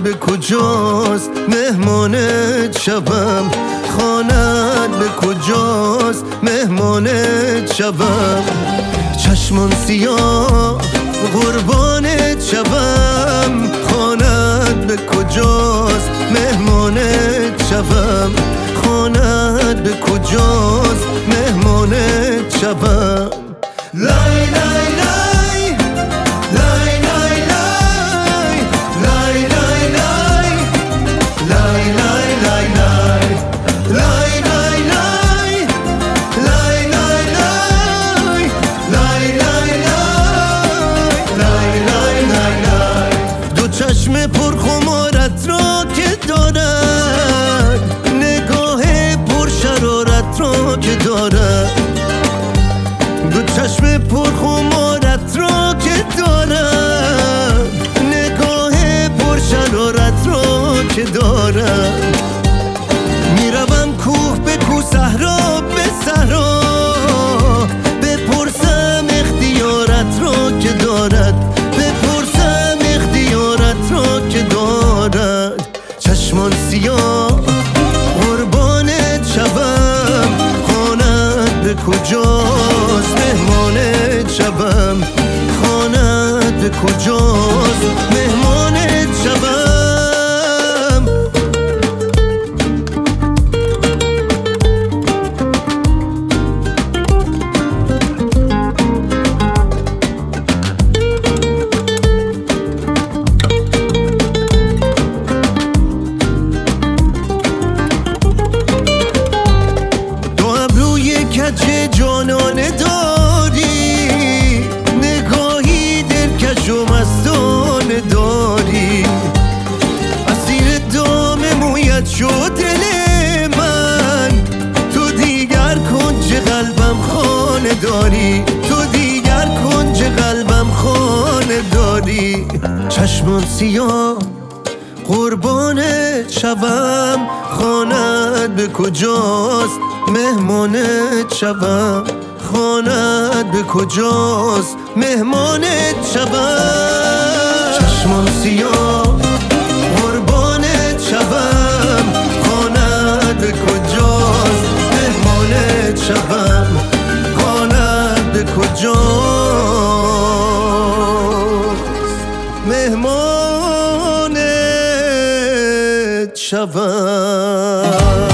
به کجاست مهمانت شوم، خانت به کجاست مهمانت شوم، چشمان سیاه قربانت شوم، خانت به کجاست مهمانت شوم، خانت به کجاست مهمانت شوم. لای لای لای لای لای لای لای لای لای لای لای لای لای لای دو چشم پرخمارت را که دارد، نگاه پرشرارت را که دارد، دو چشم پرخمارت را که دارد، نگاه پرشرارت را که دارد. میروم کوه به کوه، صحرا به صحرا، بپرسم اختیارت را که دارد، بپرسم اختیارت را که دارد. چشمان سیاه قربانت شوم، خانت به کجاست مهمانت شوم، خانت به کجاست مهمانت شوم. کج جانانه داری، نگاهی دلکش و مستانه داری، اسیر دام مویت شد دل من، تو دیگر کنج قلبم خانه داری، تو دیگر کنج قلبم خانه داری. چشمان سیاه قربانت شوم، خانت به کجاست مهمانت شوم، خانت به کجاست مهمانت شوم. چشمان سیاه قربانت شوم، خانت به کجاست مهمانت شوم، خانت به کجاست مهمانت شوم.